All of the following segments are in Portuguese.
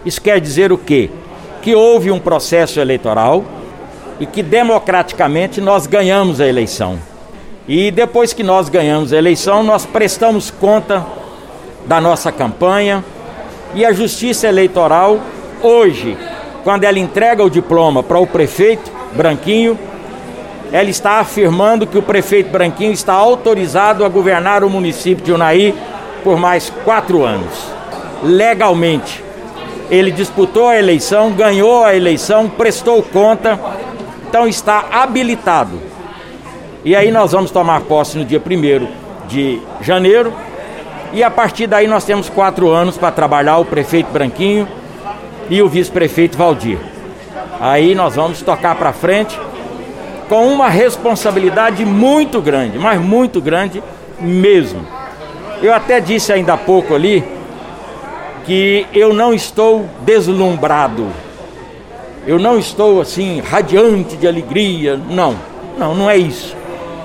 Isso quer dizer o quê? Que houve um processo eleitoral e que democraticamente nós ganhamos a eleição. E depois que nós ganhamos a eleição, nós prestamos conta da nossa campanha, e a Justiça Eleitoral, hoje, quando ela entrega o diploma para o prefeito Branquinho, ela está afirmando que o prefeito Branquinho está autorizado a governar o município de Unai por mais 4 anos, legalmente. Ele disputou a eleição, ganhou a eleição, prestou conta, então está habilitado. E aí nós vamos tomar posse no dia 1º de janeiro, e a partir daí nós temos 4 anos para trabalhar o prefeito Branquinho e o vice-prefeito Valdir. Aí nós vamos tocar para frente com uma responsabilidade muito grande, mas muito grande mesmo. Eu até disse ainda há pouco ali que eu não estou deslumbrado, eu não estou assim radiante de alegria, não é isso.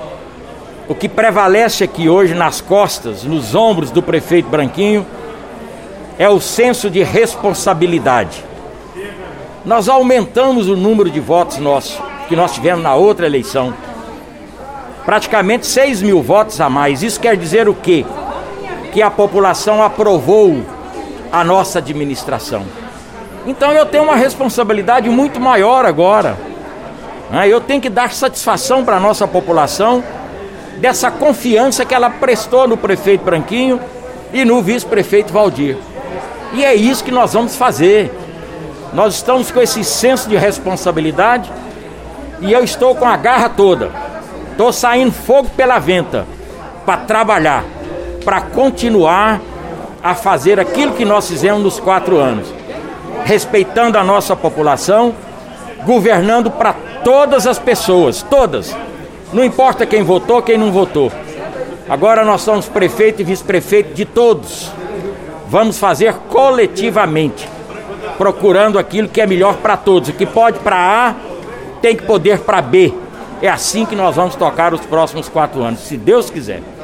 O que prevalece aqui hoje nas costas, nos ombros do prefeito Branquinho, é o senso de responsabilidade. Nós aumentamos o número de votos nossos, que nós tivemos na outra eleição. Praticamente 6 mil votos a mais. Isso quer dizer o quê? Que a população aprovou a nossa administração. Então eu tenho uma responsabilidade muito maior agora. Eu tenho que dar satisfação para a nossa população dessa confiança que ela prestou no prefeito Branquinho e no vice-prefeito Valdir. E é isso que nós vamos fazer. Nós estamos com esse senso de responsabilidade e eu estou com a garra toda. Estou saindo fogo pela venta para trabalhar, para continuar a fazer aquilo que nós fizemos nos 4 anos, respeitando a nossa população, governando para todas as pessoas, todas. Não importa quem votou, quem não votou. Agora nós somos prefeito e vice-prefeito de todos. Vamos fazer coletivamente, procurando aquilo que é melhor para todos. O que pode para A, tem que poder para B. É assim que nós vamos tocar os próximos 4 anos, se Deus quiser.